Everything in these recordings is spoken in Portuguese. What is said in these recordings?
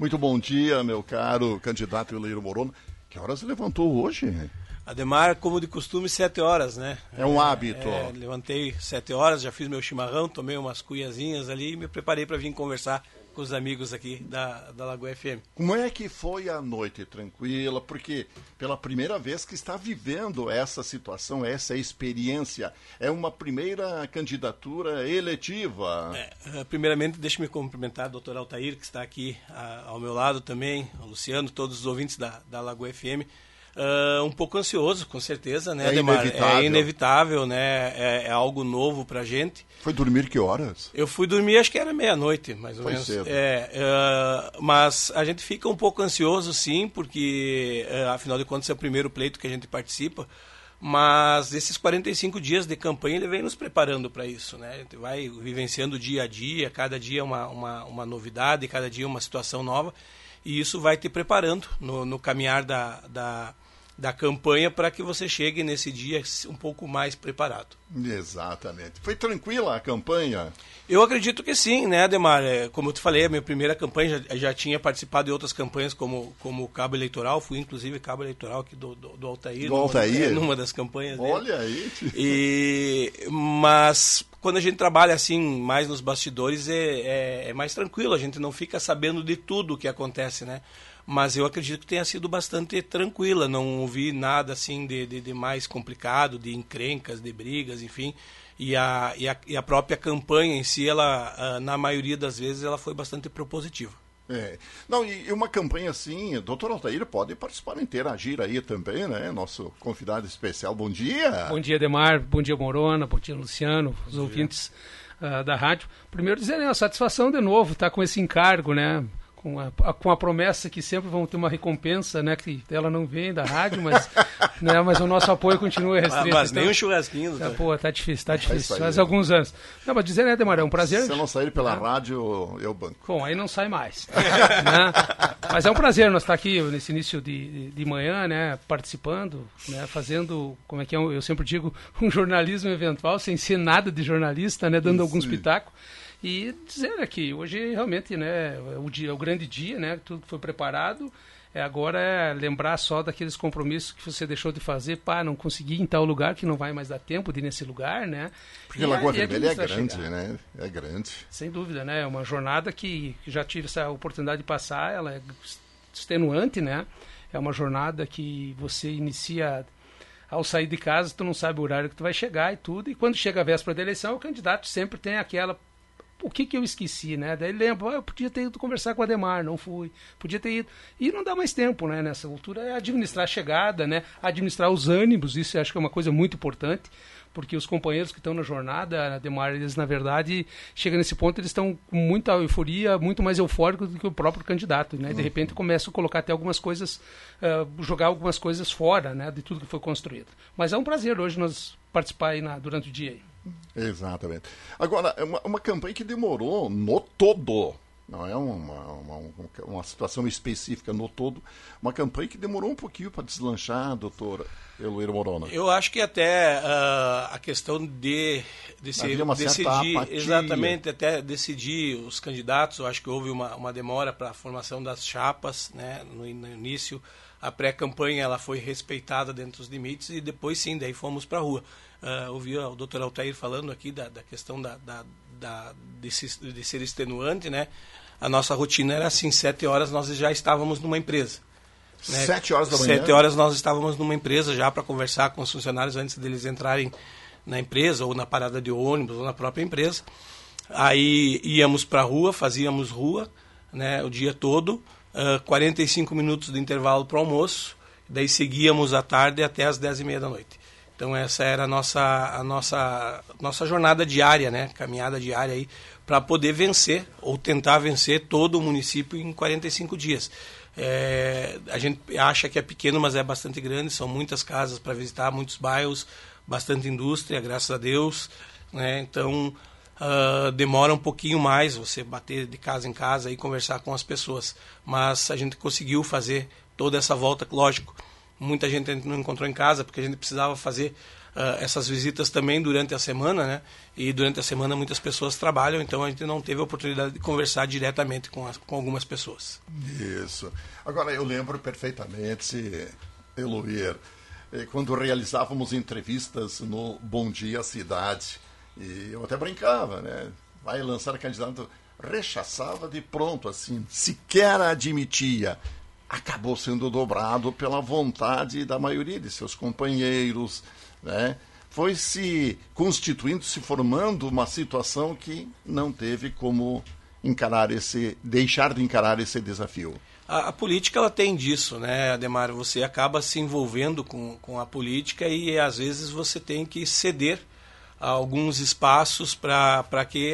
Muito bom dia, meu caro candidato Euleiro Morona. Que horas você levantou hoje? Ademar, como de costume, 7 horas, né? É um hábito. Levantei 7 horas, já fiz meu chimarrão, tomei umas cuiazinhas ali e me preparei para vir conversar com os amigos aqui da Lagoa FM. Como é que foi a noite? Tranquila? Porque pela primeira vez que está vivendo essa situação, essa experiência, é uma primeira candidatura eletiva. Primeiramente, deixe-me cumprimentar o Dr. Altair, que está aqui ao meu lado também, o Luciano, todos os ouvintes da Lagoa FM. Um pouco ansioso, com certeza, né, Ademar? É inevitável, né? É algo novo pra gente. Foi dormir que horas? Eu fui dormir, acho que era meia-noite, mais ou menos. Cedo. Mas a gente fica um pouco ansioso, sim, porque, afinal de contas, é o primeiro pleito que a gente participa. Mas esses 45 dias de campanha, ele vem nos preparando para isso, né? A gente vai vivenciando dia a dia, cada dia uma novidade, cada dia uma situação nova. E isso vai te preparando no caminhar da campanha para que você chegue nesse dia um pouco mais preparado. Exatamente. Foi tranquila a campanha? Eu acredito que sim, né, Ademar? Como eu te falei, a minha primeira campanha, já tinha participado de outras campanhas como cabo eleitoral, fui inclusive cabo eleitoral aqui do Altair. Do Altair? Numa das campanhas dele. Olha aí. Mas quando a gente trabalha assim, mais nos bastidores, é mais tranquilo, a gente não fica sabendo de tudo o que acontece, né? Mas eu acredito que tenha sido bastante tranquila, não ouvi nada assim de mais complicado, de encrencas, de brigas, enfim. E a própria campanha em si, ela, na maioria das vezes, ela foi bastante propositiva. Não, e uma campanha assim, doutor Altair pode participar, interagir aí também, né? Nosso convidado especial, bom dia. Bom dia, Ademar, bom dia, Morona, bom dia, Luciano, os ouvintes da rádio. Primeiro dizer, né, a satisfação de novo estar com esse encargo, né? Com a promessa que sempre vão ter uma recompensa, né? Que ela não vem da rádio, mas, né, mas o nosso apoio continua restrito. Mas nem um churrasquinho. Tá difícil. Faz alguns anos. Não, mas dizer, né, Demar, é um prazer. Se eu não sair pela rádio, eu banco. Bom, aí não sai mais. Né? Mas é um prazer nós estar aqui nesse início de manhã, né? Participando, né, fazendo, como é que é, eu sempre digo, um jornalismo eventual, sem ser nada de jornalista, né? Dando alguns pitacos. E dizer aqui, hoje realmente, né, é o grande dia, né, tudo foi preparado, agora é lembrar só daqueles compromissos que você deixou de fazer, não consegui em tal lugar, que não vai mais dar tempo de ir nesse lugar, né. Porque Lagoa Vermelha é grande, né, é grande. Sem dúvida, né, é uma jornada que já tive essa oportunidade de passar, ela é extenuante, né, é uma jornada que você inicia... Ao sair de casa, tu não sabe o horário que tu vai chegar e tudo, e quando chega a véspera da eleição, o candidato sempre tem aquela... O que eu esqueci, né? Daí lembro, eu podia ter ido conversar com o Ademar, não fui. Podia ter ido. E não dá mais tempo, né? Nessa altura é administrar a chegada, né? Administrar os ânimos, isso eu acho que é uma coisa muito importante, porque os companheiros que estão na jornada, Ademar, eles na verdade, chegam nesse ponto, eles estão com muita euforia, muito mais eufóricos do que o próprio candidato, né? De repente começam a colocar até algumas coisas, jogar algumas coisas fora, né? De tudo que foi construído. Mas é um prazer hoje nós participar aí durante o dia aí. Exatamente. Agora, uma campanha que demorou no todo, não é uma situação específica no todo, uma campanha que demorou um pouquinho para deslanchar, doutor Euleiro Morona. Eu acho que até a questão de decidir, exatamente, até decidir os candidatos, eu acho que houve uma demora para a formação das chapas, né, no início. A pré-campanha ela foi respeitada dentro dos limites e depois sim, daí fomos para a rua. Ouvi o doutor Altair falando aqui da questão de ser extenuante, né? A nossa rotina era assim, 7 horas nós já estávamos numa empresa. Né? 7 horas da manhã? 7 horas nós estávamos numa empresa já para conversar com os funcionários antes deles entrarem na empresa, ou na parada de ônibus, ou na própria empresa. Aí íamos para a rua, fazíamos rua, né, o dia todo, 45 minutos de intervalo para o almoço, daí seguíamos à tarde até às 10h30 da noite. Então essa era a nossa jornada diária, né? Caminhada diária aí, para poder vencer, ou tentar vencer todo o município em 45 dias. A gente acha que é pequeno, mas é bastante grande, são muitas casas para visitar, muitos bairros, bastante indústria, graças a Deus, né? Então demora um pouquinho mais você bater de casa em casa e conversar com as pessoas, mas a gente conseguiu fazer toda essa volta, lógico. Muita gente não encontrou em casa, porque a gente precisava fazer essas visitas também durante a semana, né? E durante a semana muitas pessoas trabalham, então a gente não teve a oportunidade de conversar diretamente com algumas pessoas. Isso. Agora, eu lembro perfeitamente, Eloir, quando realizávamos entrevistas no Bom Dia Cidade, e eu até brincava, né? Vai lançar candidato, rechaçava de pronto, assim, sequer admitia. Acabou sendo dobrado pela vontade da maioria de seus companheiros, né? Foi se constituindo, se formando uma situação que não teve como deixar de encarar esse desafio. A política, ela tem disso, né, Ademar? Você acaba se envolvendo com a política e às vezes você tem que ceder a alguns espaços para que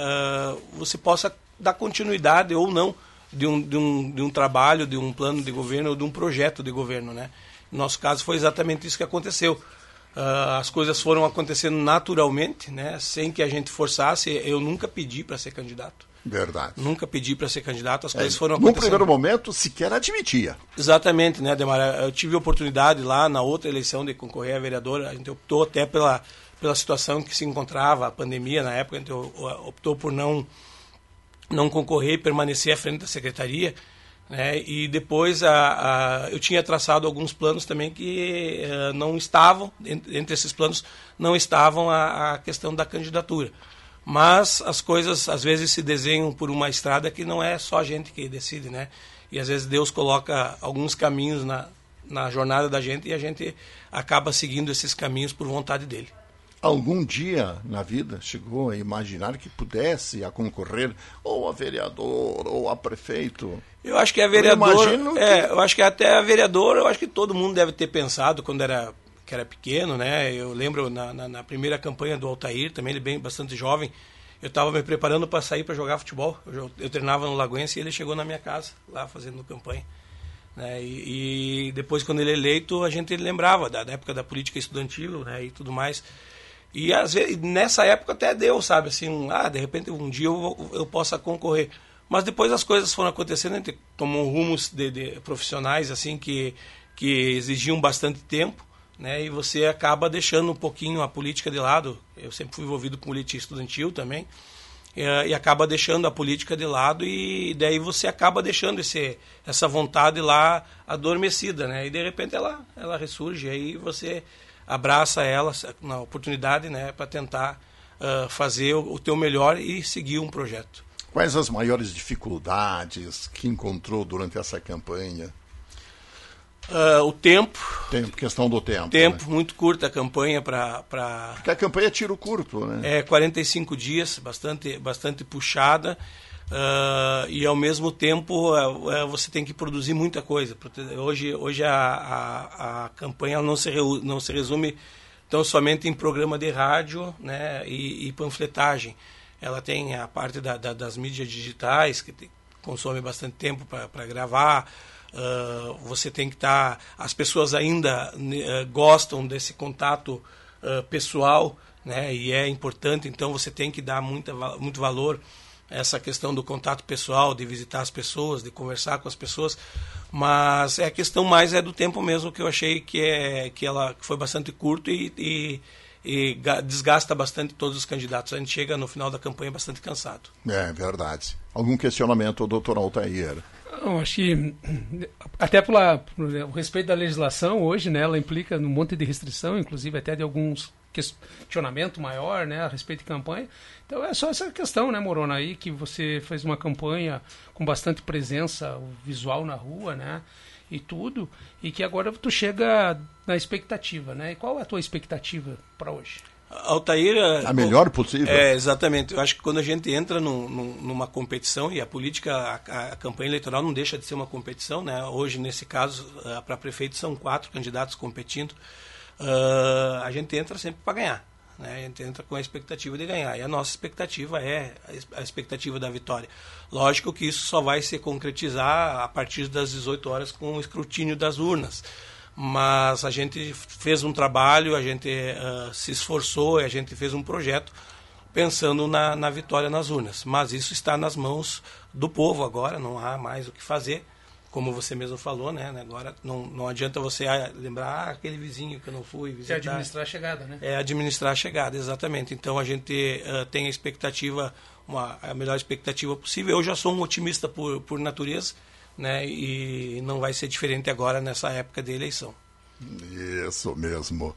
você possa dar continuidade ou não de um trabalho, de um plano de governo ou de um projeto de governo, né? No nosso caso foi exatamente isso que aconteceu. As coisas foram acontecendo naturalmente, né? Sem que a gente forçasse. Eu nunca pedi para ser candidato. Verdade. Nunca pedi para ser candidato, as coisas foram acontecendo. No primeiro momento, sequer admitia. Exatamente, né, Ademar? Eu tive a oportunidade lá na outra eleição de concorrer a vereador, a gente optou até pela situação que se encontrava, a pandemia na época, a gente optou por não concorrer e permanecer à frente da secretaria, né? E depois eu tinha traçado alguns planos também que não estavam, entre esses planos, não estavam a questão da candidatura. Mas as coisas às vezes se desenham por uma estrada que não é só a gente que decide, né? E às vezes Deus coloca alguns caminhos na jornada da gente e a gente acaba seguindo esses caminhos por vontade dele. Algum dia na vida chegou a imaginar que pudesse a concorrer ou a vereador ou a prefeito? Eu acho que a vereador, eu acho que até a vereador, eu acho que todo mundo deve ter pensado quando era pequeno, né? Eu lembro na primeira campanha do Altair, também ele bastante jovem, eu estava me preparando para sair para jogar futebol. Eu treinava no Lagoense e ele chegou na minha casa, lá fazendo campanha, né? E depois, quando ele é eleito, a gente lembrava da época da política estudantil, né? E tudo mais. E às vezes, nessa época até deu, sabe, assim, de repente um dia eu possa concorrer. Mas depois as coisas foram acontecendo, a gente tomou rumos de profissionais assim que exigiam bastante tempo, né? E você acaba deixando um pouquinho a política de lado. Eu sempre fui envolvido com política estudantil também, e acaba deixando a política de lado, e daí você acaba deixando essa vontade lá adormecida, né? E de repente ela ressurge, aí você abraça ela na oportunidade, né, para tentar fazer o teu melhor e seguir um projeto. Quais as maiores dificuldades que encontrou durante essa campanha? O tempo. Questão do tempo. Tempo, né? muito curta a campanha para... Porque a campanha é tiro curto, né? 45 dias, bastante puxada. E ao mesmo tempo você tem que produzir muita coisa. Hoje a campanha não se resume tão somente em programa de rádio, né, e panfletagem. Ela tem a parte das mídias digitais, que consome bastante tempo para gravar. Você tem que estar... As pessoas ainda gostam desse contato pessoal, né, e é importante, então você tem que dar muito valor essa questão do contato pessoal, de visitar as pessoas, de conversar com as pessoas, mas a questão mais do tempo mesmo, que eu achei que foi bastante curto e desgasta bastante todos os candidatos. A gente chega no final da campanha bastante cansado. É verdade. Algum questionamento, doutor Altair? Eu acho que até pelo respeito da legislação hoje, né, ela implica um monte de restrição, inclusive até de alguns questionamento maior, né, a respeito de campanha. Então é só essa questão, né, Morona, aí que você fez uma campanha com bastante presença visual na rua, né, e tudo, e que agora tu chega na expectativa, né? E qual é a tua expectativa para hoje? Altair, a melhor possível. Exatamente. Eu acho que quando a gente entra numa competição, e a política, a campanha eleitoral não deixa de ser uma competição, né? Hoje, nesse caso, para prefeito são 4 candidatos competindo. A gente entra sempre para ganhar, né? A gente entra com a expectativa de ganhar, e a nossa expectativa é a expectativa da vitória. Lógico que isso só vai se concretizar a partir das 18 horas com o escrutínio das urnas, mas a gente fez um trabalho, a gente se esforçou, a gente fez um projeto pensando na vitória nas urnas, mas isso está nas mãos do povo agora, não há mais o que fazer. como você mesmo falou, né? Agora não adianta você lembrar aquele vizinho que eu não fui visitar. É administrar a chegada, né? É administrar a chegada, exatamente. Então a gente tem a expectativa, a melhor expectativa possível. Eu já sou um otimista por natureza, né? E não vai ser diferente agora nessa época de eleição. Isso mesmo.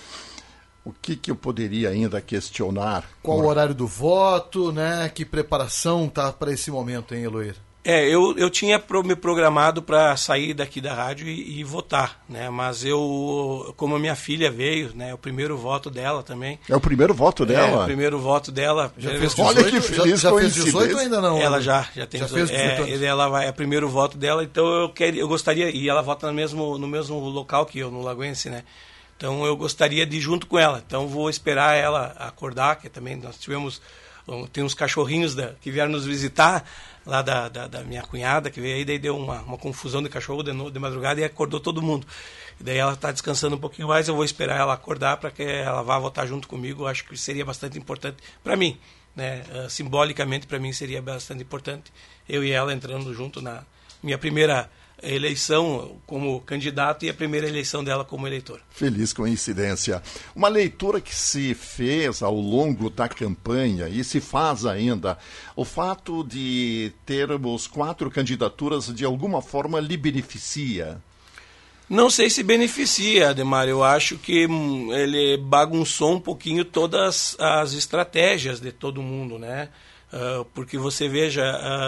O que eu poderia ainda questionar? Qual o horário do voto, né? Que preparação tá para esse momento, hein, Eloir? Eu tinha me programado para sair daqui da rádio e votar, né? Mas como a minha filha veio, né? O primeiro voto dela também. É o primeiro voto dela? O primeiro voto dela. Já fez 18? Olha que feliz já fez 18 ou ainda não? Ela já tem já 18. Fez 18 é o primeiro voto dela, então eu gostaria, e ela vota no mesmo local que eu, no Lagoense, né? Então eu gostaria de ir junto com ela. Então vou esperar ela acordar, que também nós tem uns cachorrinhos que vieram nos visitar, lá da minha cunhada, que veio aí, daí deu uma confusão de cachorro de madrugada e acordou todo mundo. E daí ela está descansando um pouquinho mais, eu vou esperar ela acordar para que ela vá votar junto comigo. Eu acho que seria bastante importante para mim, né? Simbolicamente para mim seria bastante importante eu e ela entrando junto na minha primeira eleição como candidato e a primeira eleição dela como eleitor. Feliz coincidência. Uma leitura que se fez ao longo da campanha e se faz ainda, o fato de termos 4 candidaturas de alguma forma lhe beneficia? Não sei se beneficia, Ademar. Eu acho que ele bagunçou um pouquinho todas as estratégias de todo mundo, né? Porque você veja...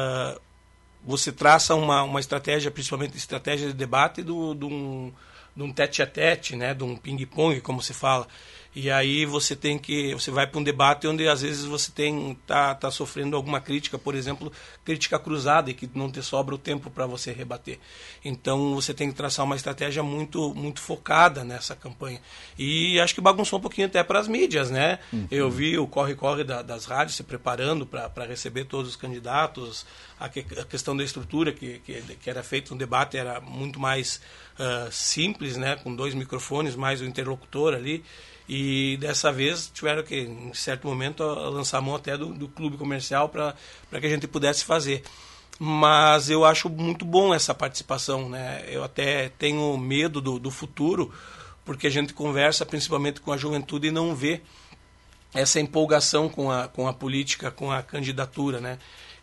você traça uma estratégia, principalmente estratégia de debate de um tete-a-tete, né, de um ping-pong, como se fala. E aí você vai para um debate onde às vezes você tá sofrendo alguma crítica, por exemplo, crítica cruzada, e que não te sobra o tempo para você rebater. Então você tem que traçar uma estratégia muito, muito focada nessa campanha. E acho que bagunçou um pouquinho até para as mídias, né? Uhum. Eu vi o corre-corre das rádios se preparando para receber todos os candidatos. A questão da estrutura que era feito no debate era muito mais simples, né? Com 2 microfones, mais o interlocutor ali. E dessa vez tiveram que, em certo momento, lançar a mão até do clube comercial para que a gente pudesse fazer. Mas eu acho muito bom essa participação, né? Eu até tenho medo do futuro, porque a gente conversa principalmente com a juventude e não vê essa empolgação com a política, com a candidatura, né?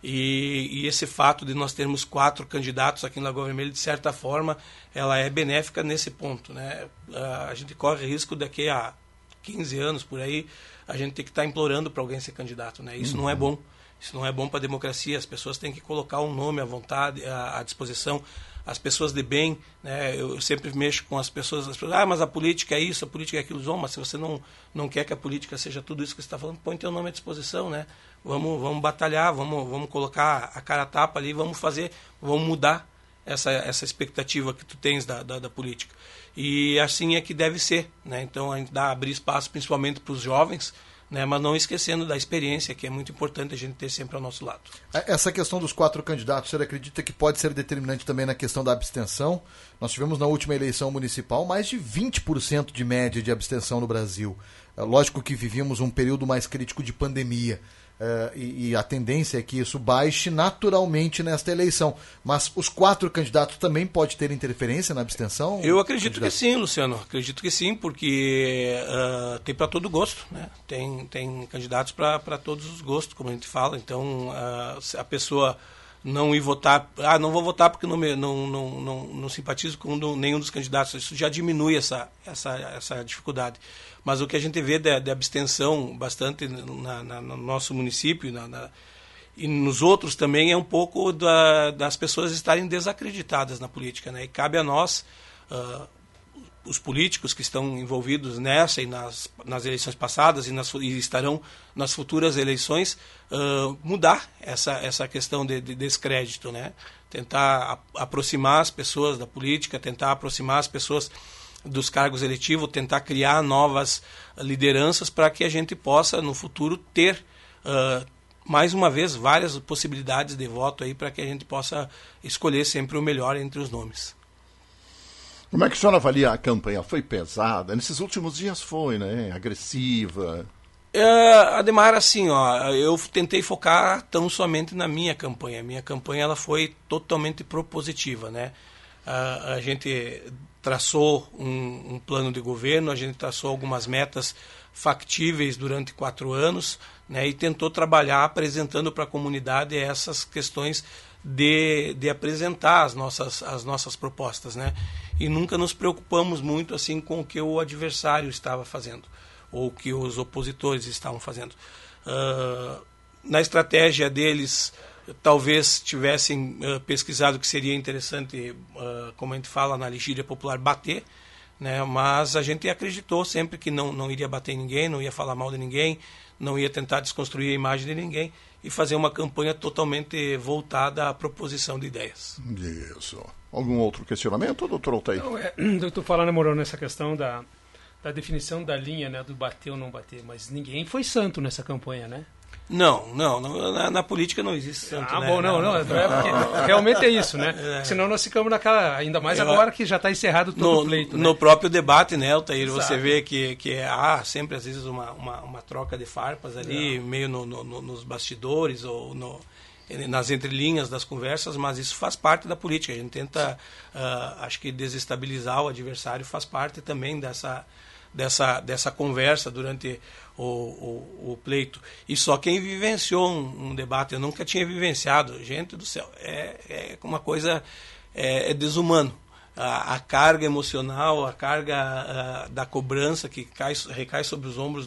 E esse fato de nós termos 4 candidatos aqui em Lagoa Vermelha, de certa forma, ela é benéfica nesse ponto, né? A gente corre risco daqui a 15 anos, por aí, a gente tem que estar implorando para alguém ser candidato, né? Isso não é bom. Isso não é bom para a democracia. As pessoas têm que colocar um nome à vontade, à disposição. As pessoas de bem, né? Eu sempre mexo com as pessoas, mas a política é isso, a política é aquilo. Mas se você não quer que a política seja tudo isso que você está falando, põe teu nome à disposição, né? Vamos batalhar, vamos colocar a cara a tapa ali, vamos mudar essa expectativa que tu tens da política. E assim é que deve ser, né? Então a gente abrir espaço principalmente para os jovens, né? Mas não esquecendo da experiência, que é muito importante a gente ter sempre ao nosso lado. Essa questão dos 4 candidatos, você acredita que pode ser determinante também na questão da abstenção? Nós tivemos na última eleição municipal mais de 20% de média de abstenção no Brasil. Lógico que vivíamos um período mais crítico de pandemia. E a tendência é que isso baixe naturalmente nesta eleição. Mas os 4 candidatos também podem ter interferência na abstenção? Eu acredito que sim, Luciano. Acredito que sim, porque tem para todo gosto, né? Tem candidatos para todos os gostos, como a gente fala. Então, se a pessoa não ir votar... não vou votar porque não simpatizo com nenhum dos candidatos. Isso já diminui essa dificuldade. Mas o que a gente vê de abstenção bastante no nosso município e nos outros também é um pouco das pessoas estarem desacreditadas na política, né? E cabe a nós, os políticos que estão envolvidos nessa e nas eleições passadas e estarão nas futuras eleições, mudar essa questão de descrédito, né? Tentar aproximar as pessoas da política, tentar aproximar as pessoas dos cargos eletivos, tentar criar novas lideranças para que a gente possa, no futuro, ter, mais uma vez, várias possibilidades de voto aí para que a gente possa escolher sempre o melhor entre os nomes. Como é que a senhora avalia a campanha? Foi pesada? Nesses últimos dias foi, né? Agressiva. Ademar, assim, eu tentei focar tão somente na minha campanha. A minha campanha ela foi totalmente propositiva, né? A gente traçou um plano de governo, a gente traçou algumas metas factíveis durante 4 anos, né? E tentou trabalhar apresentando para a comunidade essas questões de apresentar as nossas propostas, né? E nunca nos preocupamos muito assim com o que o adversário estava fazendo ou que os opositores estavam fazendo. Na estratégia deles, talvez tivessem pesquisado que seria interessante, como a gente fala na gíria popular, bater, né? Mas a gente acreditou sempre que não iria bater em ninguém, não ia falar mal de ninguém, não ia tentar desconstruir a imagem de ninguém e fazer uma campanha totalmente voltada à proposição de ideias. Isso. Algum outro questionamento, doutor Altair? Eu estou falando, Morão, nessa questão da definição da linha, né, do bater ou não bater, mas ninguém foi santo nessa campanha, né? Não, na política não existe santo, né? Bom, não, porque realmente é isso, né? Senão nós ficamos naquela, ainda mais agora que já está encerrado todo o pleito, né? No próprio debate, né, Altair, você vê que há sempre, às vezes, uma troca de farpas ali, meio nos bastidores ou nas entrelinhas das conversas, mas isso faz parte da política. A gente tenta, acho que desestabilizar o adversário faz parte também dessa conversa durante o pleito. E só quem vivenciou um debate, eu nunca tinha vivenciado, gente do céu, é uma coisa desumano. A carga emocional, a carga da cobrança que recai sobre os ombros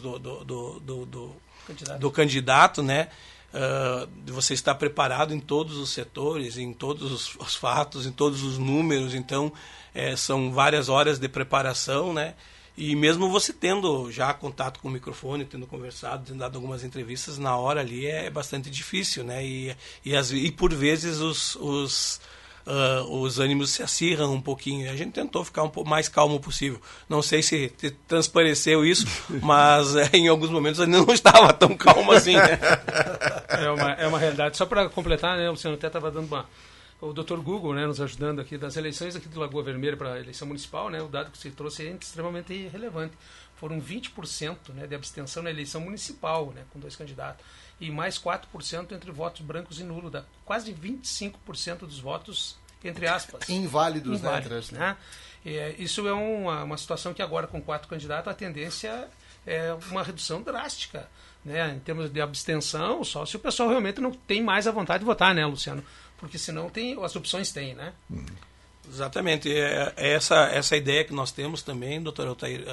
do candidato, né? De você estar preparado em todos os setores, em todos os fatos, em todos os números. Então, são várias horas de preparação, né? E mesmo você tendo já contato com o microfone, tendo conversado, tendo dado algumas entrevistas, na hora ali é bastante difícil, né? E por vezes os ânimos se acirram um pouquinho. A gente tentou ficar um pouco mais calmo possível. Não sei se transpareceu isso, mas em alguns momentos a gente não estava tão calmo assim, né? É uma realidade. Só para completar, né, o Luciano até estava dando o Dr. Google, né, nos ajudando aqui, das eleições aqui do Lagoa Vermelha para a eleição municipal, né, o dado que você trouxe é extremamente relevante. Foram 20%, né, de abstenção na eleição municipal, né, com 2 candidatos, e mais 4% entre votos brancos e nulos, dá quase 25% dos votos, entre aspas. Inválidos, né? Isso é uma situação que agora, com 4 candidatos, a tendência é uma redução drástica, né, em termos de abstenção, só se o pessoal realmente não tem mais a vontade de votar, né, Luciano? Porque senão as opções têm, né? Exatamente. Essa ideia que nós temos também, doutor Altair,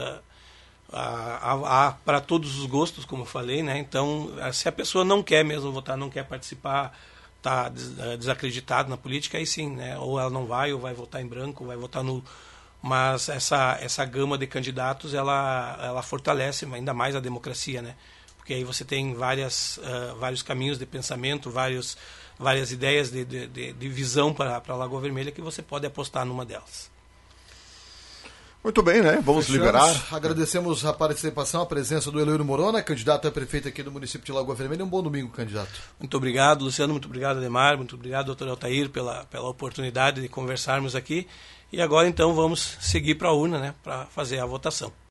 para todos os gostos, como eu falei, né? Então, se a pessoa não quer mesmo votar, não quer participar, está desacreditado na política, aí sim, né? Ou ela não vai, ou vai votar em branco, ou vai votar nulo. Mas essa gama de candidatos, ela fortalece ainda mais a democracia, né? Porque aí você tem vários caminhos de pensamento, várias ideias de visão para a Lagoa Vermelha que você pode apostar numa delas. Muito bem, né? Vamos liberar. Agradecemos a participação, a presença do Eleiro Morona, candidato a prefeito aqui do município de Lagoa Vermelha. Um bom domingo, candidato. Muito obrigado, Luciano. Muito obrigado, Ademar. Muito obrigado, doutor Altair, pela oportunidade de conversarmos aqui. E agora, então, vamos seguir para a urna, né? Para fazer a votação.